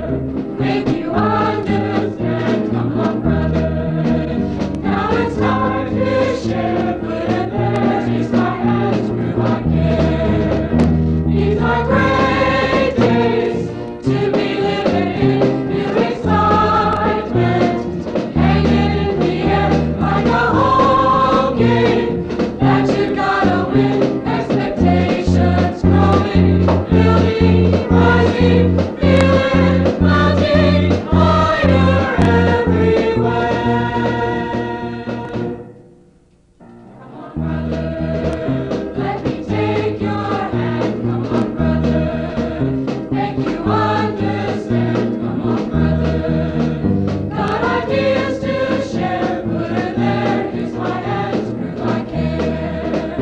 make you understand. Come on, brother. Now it's time to share. Put it there, taste my hands, prove I care. These are great days to be living in. New excitement, hanging in the air like a home game that you gotta win. Expectations growing, building, rising, feeling, mounting higher everywhere. Come on, brother, let me take your hand. Come on, brother, make you understand. Come on, brother, got ideas to share. Put it there, here's my hands, prove I care.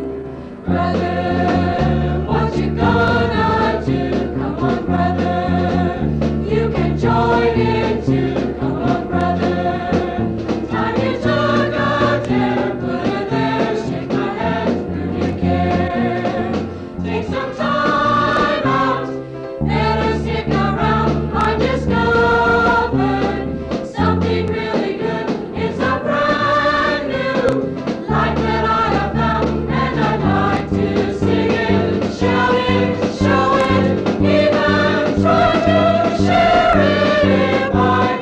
Brother, what you gonna do? Come on, brother, you can join in too. Come on, brother, time you took a dare. Put it there, shake my hand, prove you care. Take some time out, better stick around. I discovered something really good. It's a brand new life that I have found, and I'd like to sing it, shout it, show it, even try to share it if I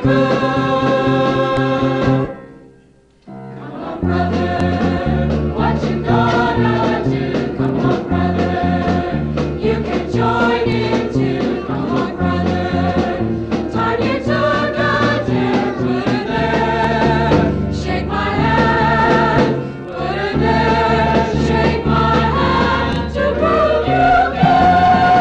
could. Come on, brother, what you gonna do? Come on, brother, you can join in too. Come on, brother, time you took a dare. Put it there, shake my hand. Put it there, shake my hand to prove you care.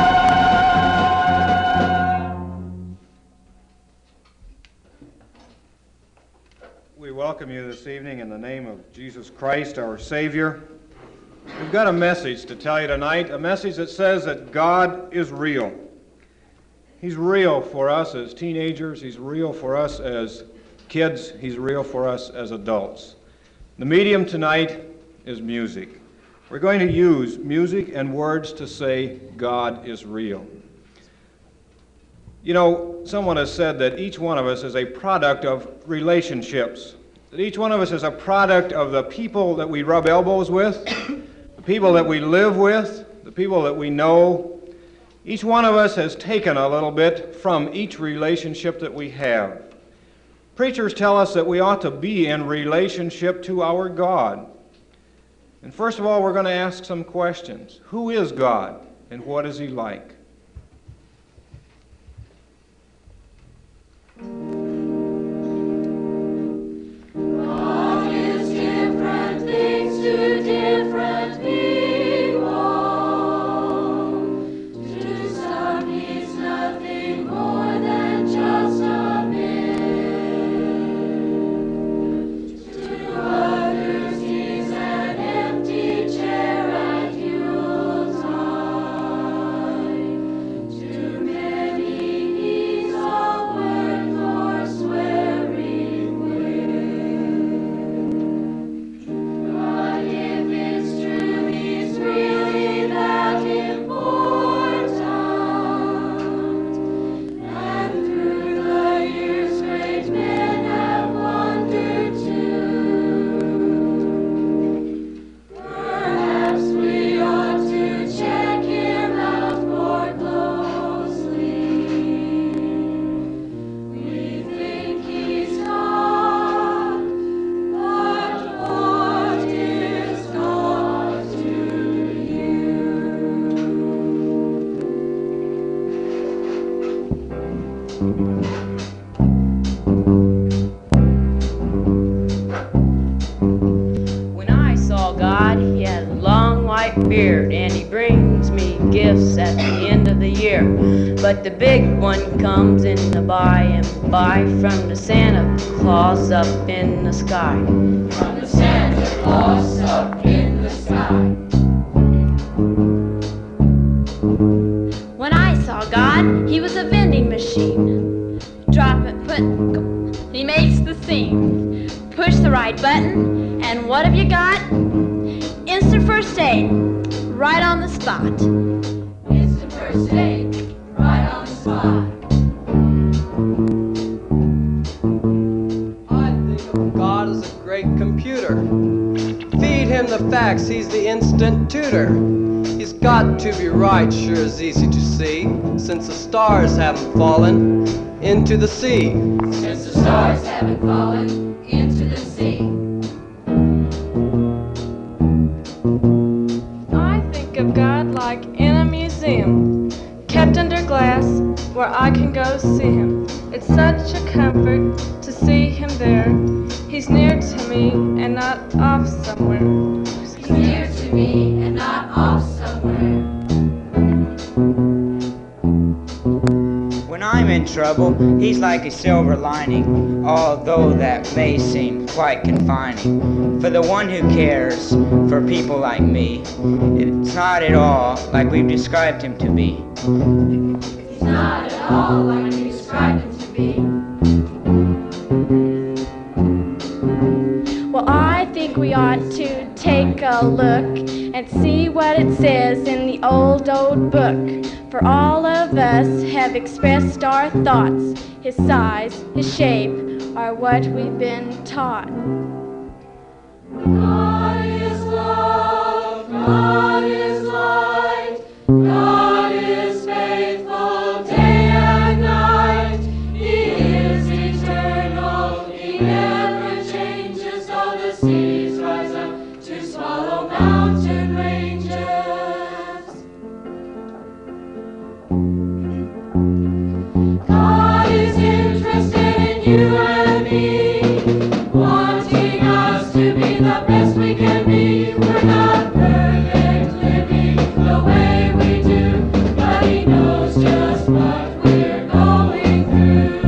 We welcome you this evening in the name of Jesus Christ, our Savior. We've got a message to tell you tonight, a message that says that God is real. He's real for us as teenagers. He's real for us as kids. He's real for us as adults. The medium tonight is music. We're going to use music and words to say God is real. You know, someone has said that each one of us is a product of relationships. That each one of us is a product of the people that we rub elbows with, the people that we live with, the people that we know. Each one of us has taken a little bit from each relationship that we have. Preachers tell us that we ought to be in relationship to our God. And first of all, we're going to ask some questions. Who is God, and what is He like? God is different things to different people. To some He's nothing more than just a myth. To others He's an empty chair at Yuletide. To many He's a word for swearing with. But if it's true He's really that important, and through the years great men have wondered too, perhaps we ought to check Him out more closely. We think He's God, but what is God to you? When I saw God, He had a long white beard, and He brings me gifts at the end of the year. But the big one comes in the by and by from the Santa Claus up in the sky. From the Santa Claus up in the sky. When I saw God, He was a vending machine. Drop it, put, He makes the scene. Push the right button, and what have you got? Instant first aid, right on the spot. Instant first aid, right on the spot. facts, he's the instant tutor. He's got to be right, sure is easy to see, since the stars haven't fallen into the sea. Since the stars haven't fallen into the sea. I think of God like in a museum, kept under glass, where I can go see him. It's such a comfort to see him there. He's near to me and not off somewhere. He's near to me and not off somewhere. When I'm in trouble, he's like a silver lining, although that may seem quite confining. For the one who cares for people like me, it's not at all like we've described him to be. He's not at all like we described him to be. Well, I think we ought to take a look and see what it says in the old book. For all of us have expressed our thoughts. His size, his shape are what we've been taught. God is love, God is light, God is faithful day and night. He is eternal, he never changes, though the seas rise up to swallow mountain ranges. God is interested in you and me, wanting us to be the best we can be. We're not perfect living the way we do, but he knows just what we're going through.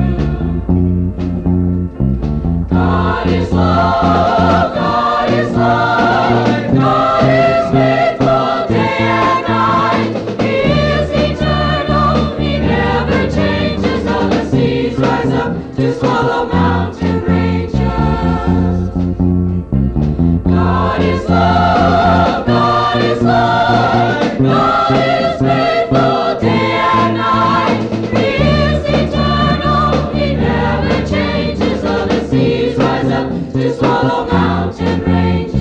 God is love, God is light, God is faithful day and night. He is eternal, he never changes, though the seas rise up to swallow mountain ranges. God is love, God is light, God is faithful day and night. He is eternal, he never changes, though the seas rise up to swallow mountain ranges.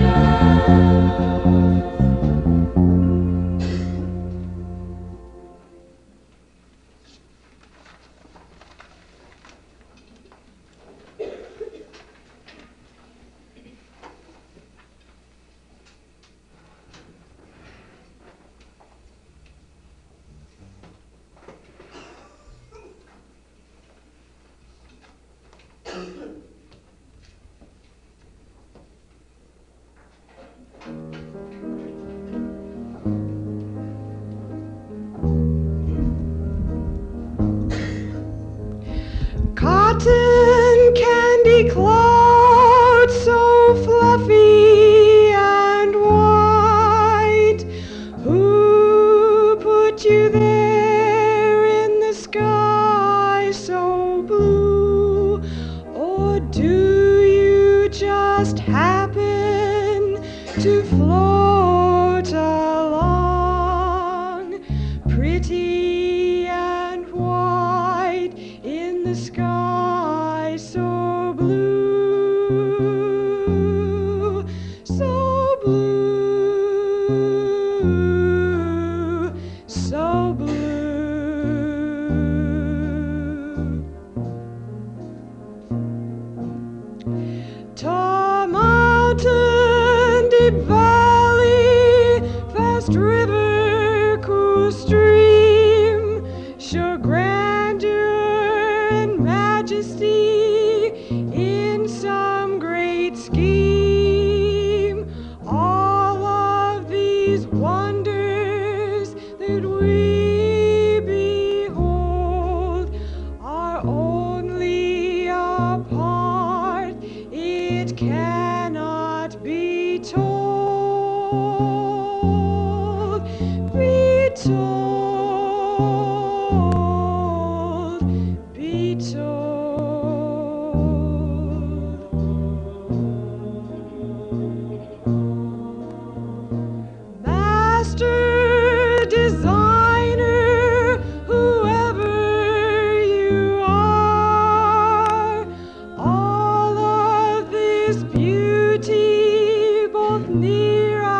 Cotton candy clouds so fluffy and white. Who put you there in the sky so blue? Or do you just happen to float along, pretty and white in the sky so blue, so blue, so blue? Tall mountain, deep valley, fast river, cool stream, show grandeur and majesty in some great scheme. All of these wonders that we behold are only a part, it cannot be told, be told, be told. Master designer, whoever you are, all of this beauty both near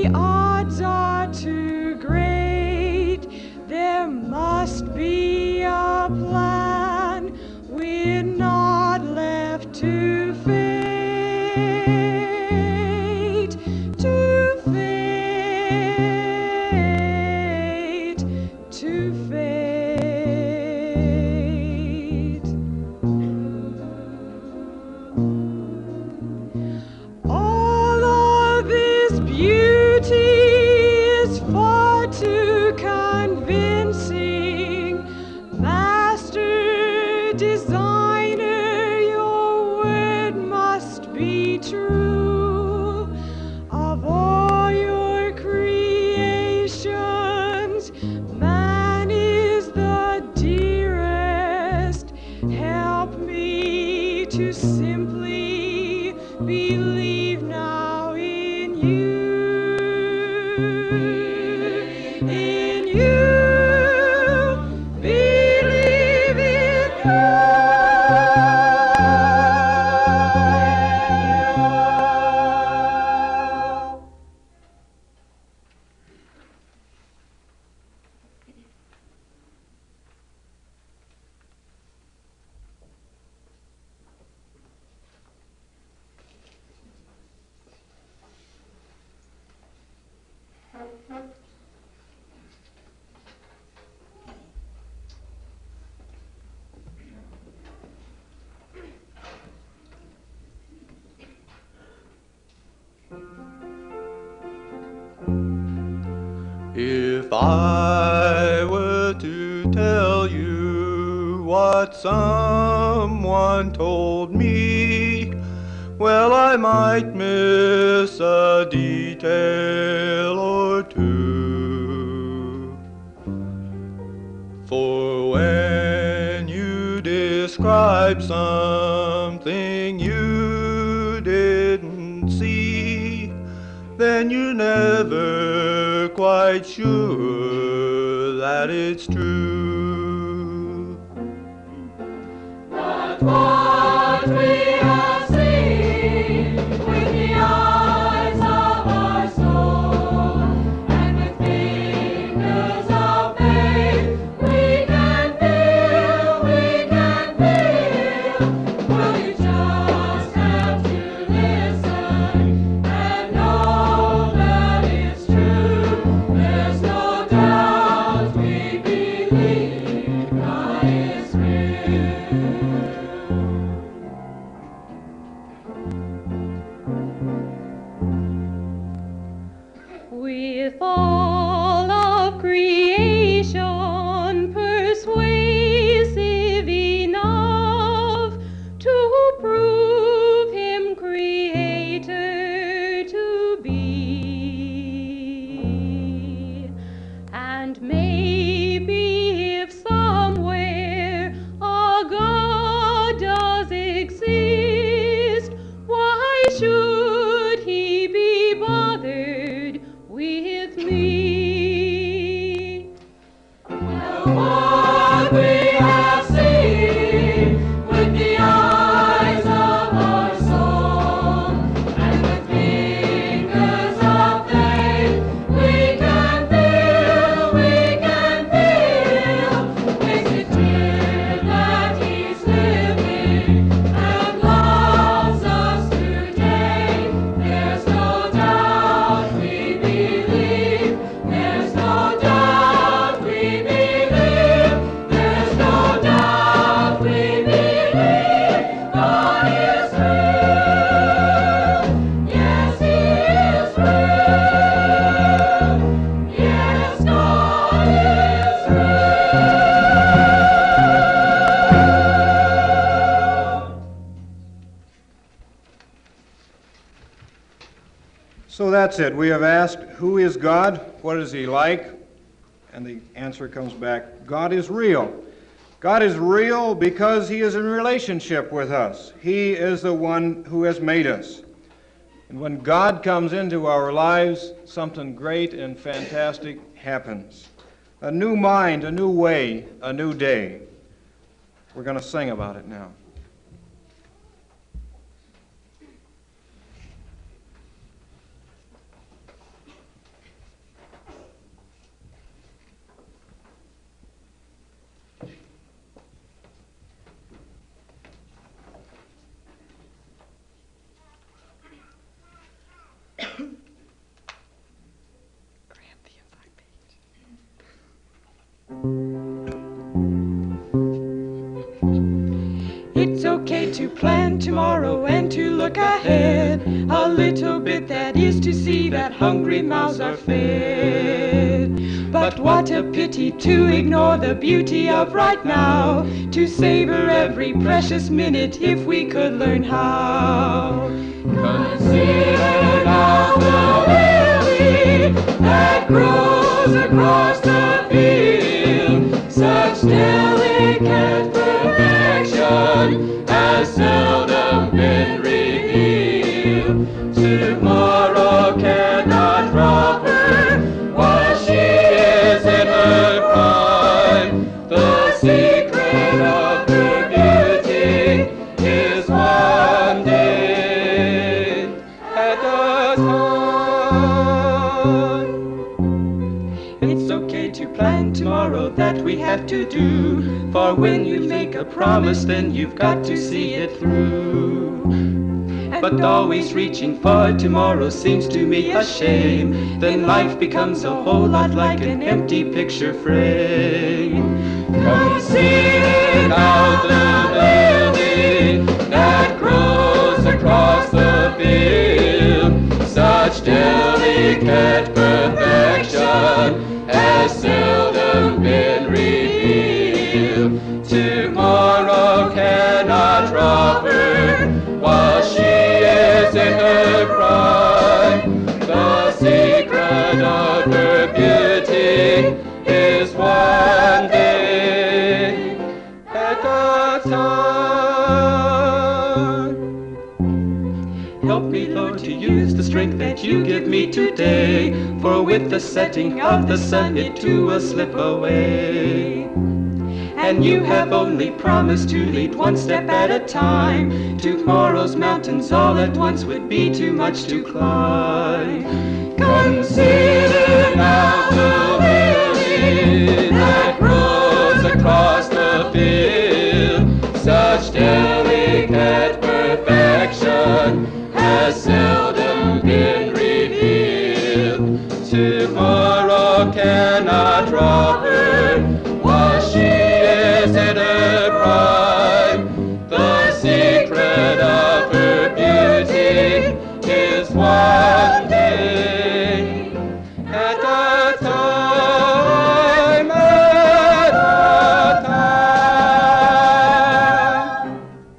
odds are too great. There must be a plan. We're not left to fate, to fate, to fate. All of this beauty is far too convincing. Master designer, your word must be true. Of all your creations, man is the dearest. Help me to simply believe now in you. In you, believe in you. If I were to tell you what someone told me, well, I might miss a detail or two. For when you describe something you didn't see, then you're never quite sure that it's true. But what we have seen with the eyes of our soul and with fingers of faith, we can feel, well, you just have to listen and know that it's true. There's no doubt we believe God is real. With all of creation persuasive enough to prove him creator to be. And maybe if somewhere a God does exist, why should he be bothered with me? What we have seen with the eyes of our soul and with fingers of faith, we can feel, makes it clear that he's living and loves us today. There's no doubt we believe, there's no doubt we believe, there's no doubt we believe God is real. Yes, he is real. Yes, God is real. So that's it. We have asked, who is God? What is he like? And the answer comes back, God is real. God is real because he is in relationship with us. He is the one who has made us. And when God comes into our lives, something great and fantastic happens. A new mind, a new way, a new day. We're going to sing about it now. to plan tomorrow and to look ahead. A little bit, that is to see that hungry mouths are fed. But what a pity to ignore the beauty of right now, to savor every precious minute if we could learn how. Consider now the lily that grows across the field, such delicate perfection has seldom been revealed. Tomorrow cannot rob her while she is in her prime. The secret of her beauty is one day at a time. It's okay to plan tomorrow that we have to do, for when you make a promise then you've got to see it through. But always reaching for tomorrow seems to me a shame. Then life becomes a whole lot like an empty picture frame. Consider now the lily that grows across the field, such delicate perfection has seldom been revealed. Tomorrow cannot rob her while she is in her prime. The secret of her beauty is one day at a time. Help me, Lord, to use the strength that you give me today, for with the setting of the sun it too will slip away. And you have only promised to lead one step at a time. Tomorrow's mountains all at once would be too much to climb. Consider now the lily that grows across the field, such delicate perfection has seldom been revealed. Tomorrow cannot rob her while she is in her prime. The secret of her beauty is one day at a time, at a time.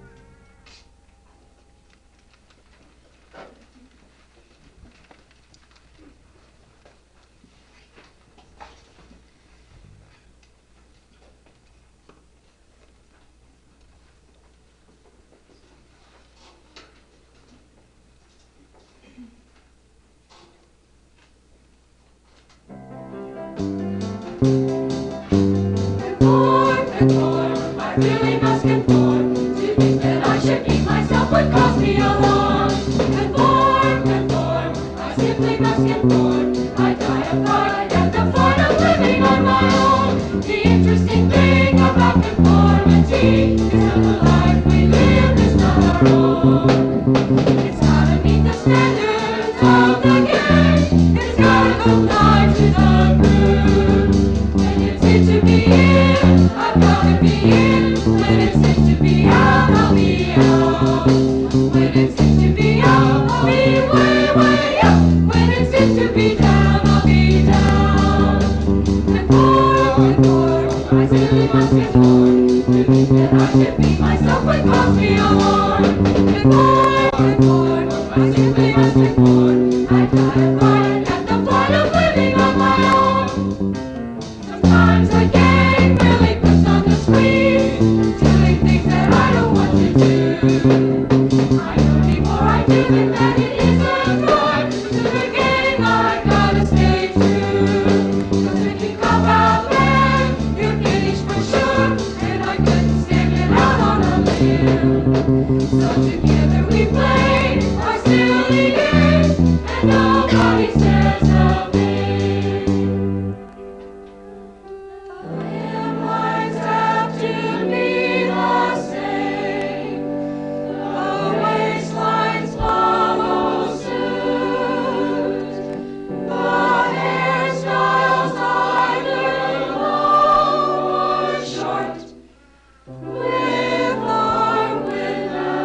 Conform, I really must conform. To think that I should keep myself would cause me alarm. Conform, I simply must conform. I die of pride at the thought of living on my own. The interesting thing about conformity is that the life we live is not our own. It's gotta meet the standards of the game. It's gotta comply to the rules. When it's in to be in, I've gotta be in. When it's in to be out, I'll be out. When it's in to be out, I'll be way, way up. When it's in to be down, I'll be down. Conform, I simply must conform. To think that I should be myself would cause me alarm. Conform, I simply must conform. I die of pride at the thought of living on my own. Sometimes the game really puts on the squeeze, doing things that I don't want to do. I know before I do it that it isn't right. To the game I gotta stay true. 'Cause if you come out there, you're finished for sure. And I couldn't stand it out on a limb. So together we play our silly game, and nobody says a thing. Lines have to be the same. The waistlines follow suit. The hairstyles either long or short, with or without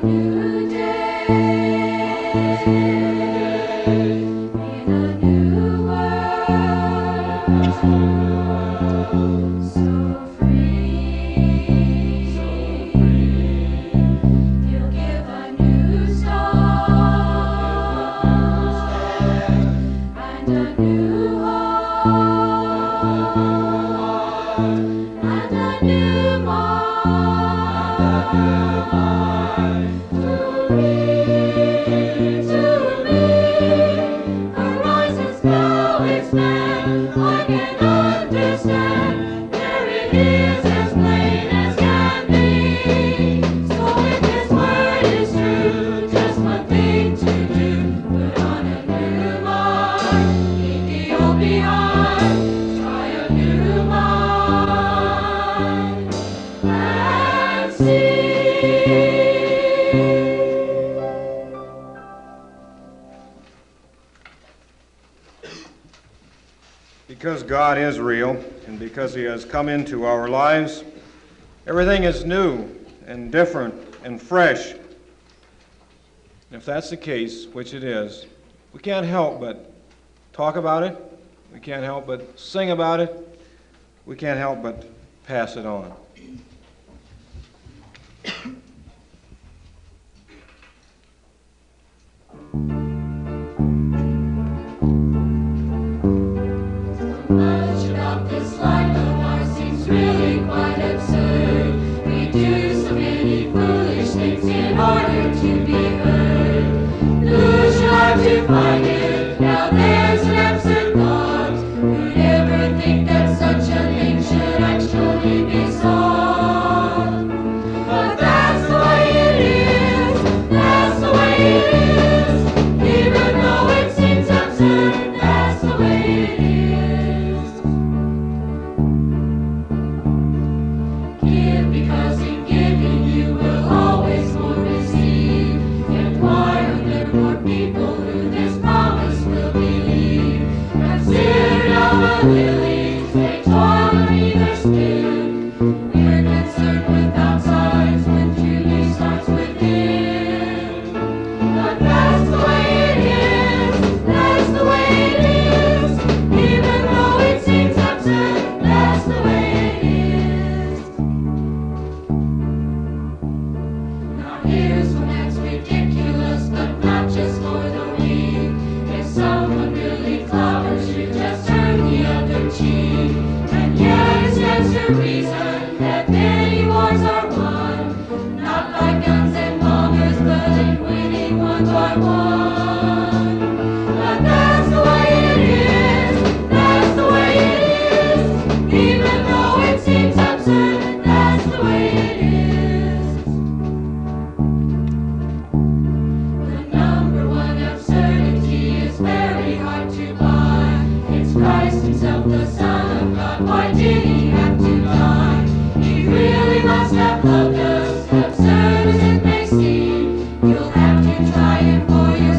new day, in a new world, so free. He'll give a new start and a new heart and a new mind. To me, horizons now expand. I can understand. There it is, as plain as can be. So if this word is true, just one thing to do: put on a new mind, leave the old behind. Try a new mind and see. Because God is real, and because He has come into our lives, everything is new and different and fresh. And if that's the case, which it is, we can't help but talk about it. We can't help but sing about it. We can't help but pass it on. Much about this life of ours seems really quite absurd. We do so many foolish things in order to be heard. Who should have to find it? Now there's an absent thought. Who'd ever think that such a thing should actually be sought? But that's the way it is. That's the way it is. Even though it seems absurd, that's the way it is. Give because in giving you will always more receive. Inquire of there more people who this promise will believe. Consider now the lilies, they toil and neither spin. We're concerned with outsides when truly starts within. But that's the way it is. That's the way it is. Even though it seems absurd, that's the way it is. Now here's one that's ridiculous, but not just for the weak. If someone really clobbers you, just turn the other cheek. And yet it stands to reason that many wars are won, not by guns and bombers, but in winning one by one. But that's the way it is. That's the way it is. Even though it seems absurd, that's the way it is. The number one absurdity is very hard to buy. It's Christ Himself, the Son of God. Why did He have to die? He really must have loved us, absurd as it may seem. You'll have to try it for yourself.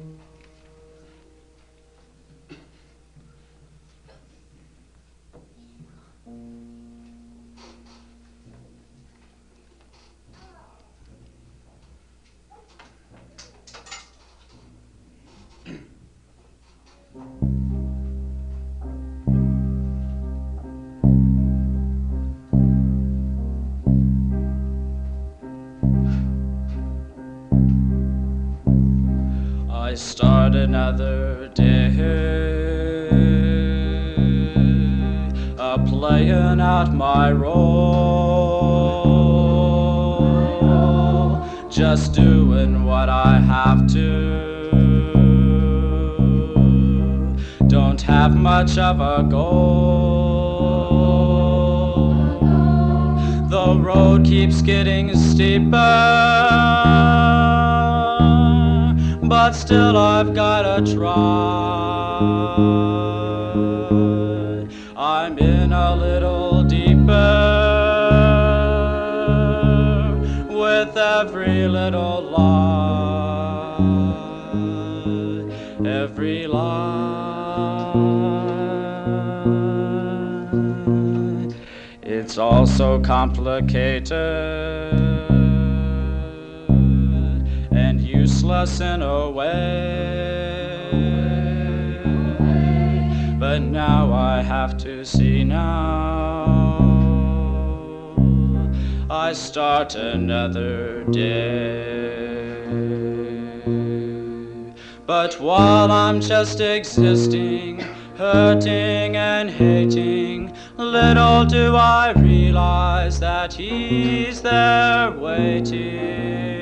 I start another day playing out my role, just doing what I have to. Don't have much of a goal. The road keeps getting steeper, but still I've gotta try. I'm in a little deeper with every little line, every line. It's all so complicated and useless in a way, but now I have to see now. I start another day, but while I'm just existing, hurting and hating, little do I realize that he's there waiting.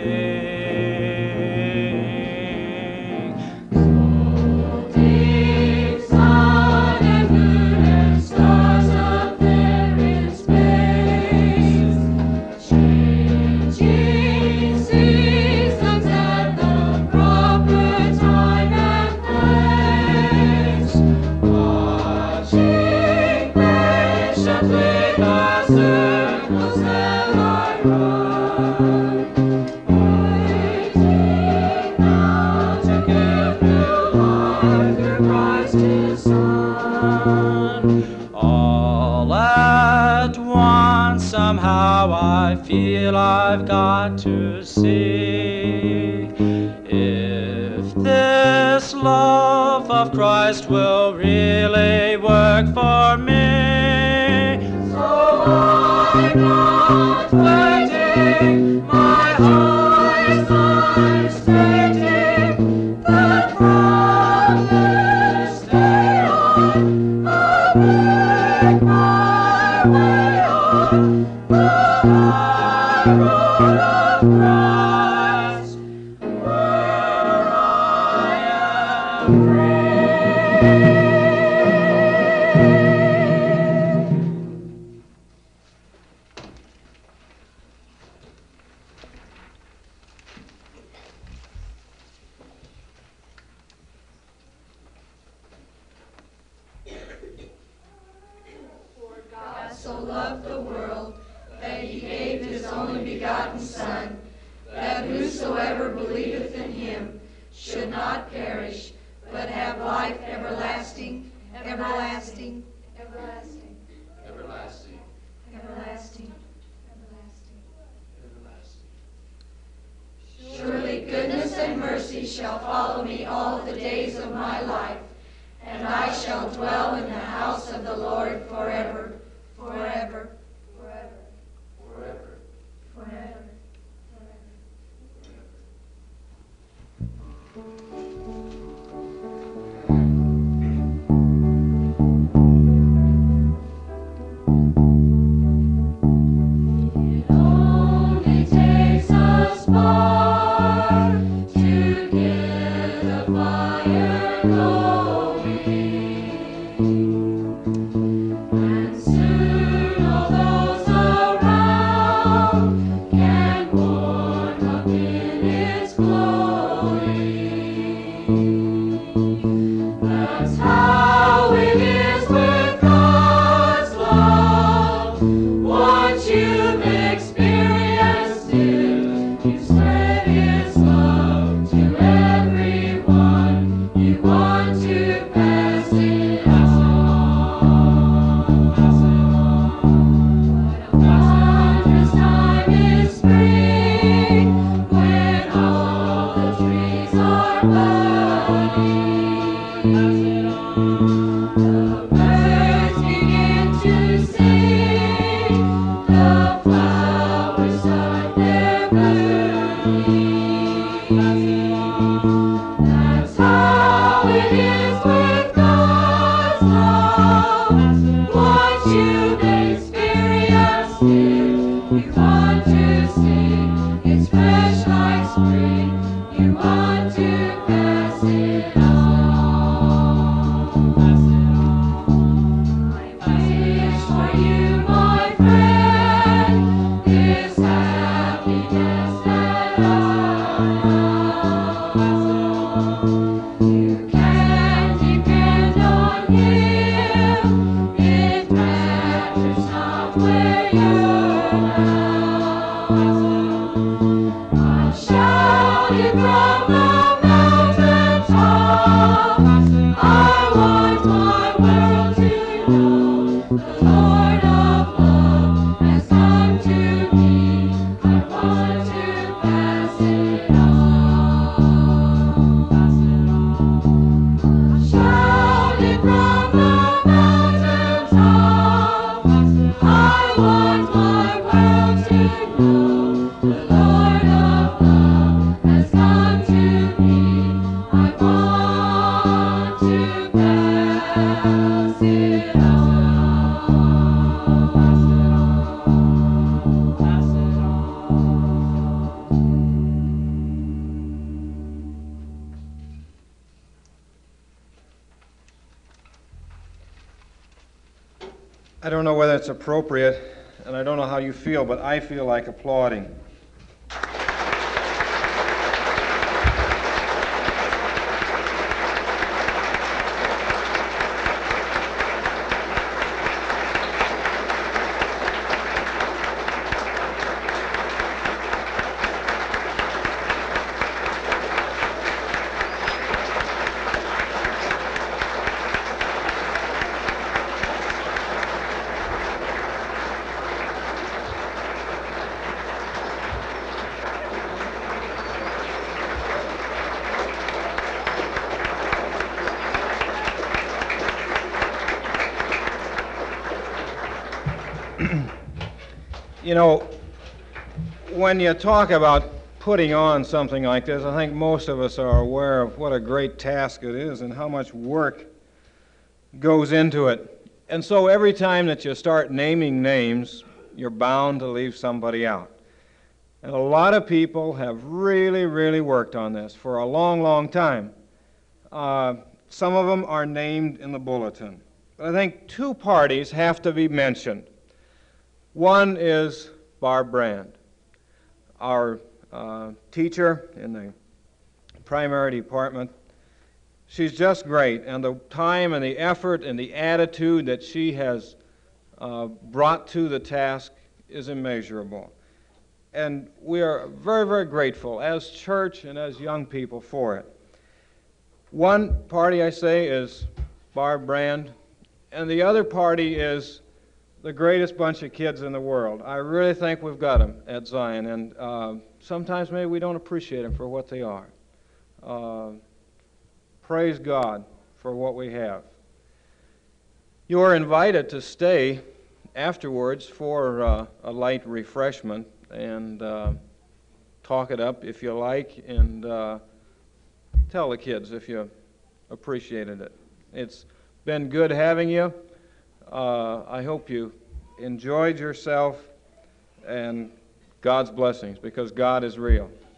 Somehow I feel I've got to see if this love of Christ will really work for me. So I'm not waiting, my eyes are stating that from this day on I'll make my way on the high road of Christ, where I am free. For God so loved the world that he gave his only begotten Son, that whosoever believeth in him should not perish, but have life everlasting, everlasting, everlasting, everlasting, everlasting, everlasting. Surely goodness and mercy shall follow me all the days of my life, and I shall dwell in the house of the Lord forever, forever, forever, forever, forever. It only takes a spark to get the fire going, and soon all those around can warm up in its glowing. it on. Shout it from the mountaintop. I want my world to know the Lord of love has come to me. I want to pass it on. I don't know whether it's appropriate, and I don't know how you feel, but I feel like applauding. You know, when you talk about putting on something like this, I think most of us are aware of what a great task it is and how much work goes into it. And so every time that you start naming names, you're bound to leave somebody out. And a lot of people have really, really worked on this for a long, long time. Some of them are named in the bulletin. But I think two parties have to be mentioned. One is Barb Brand, our teacher in the primary department. She's just great, and the time and the effort and the attitude that she has brought to the task is immeasurable. And we are very, very grateful as church and as young people for it. One party, I say, is Barb Brand, and the other party is the greatest bunch of kids in the world. I really think we've got them at Zion, and sometimes maybe we don't appreciate them for what they are. Praise God for what we have. You are invited to stay afterwards for a light refreshment and talk it up if you like, and tell the kids if you appreciated it. It's been good having you. I hope you enjoyed yourself, and God's blessings, because God is real.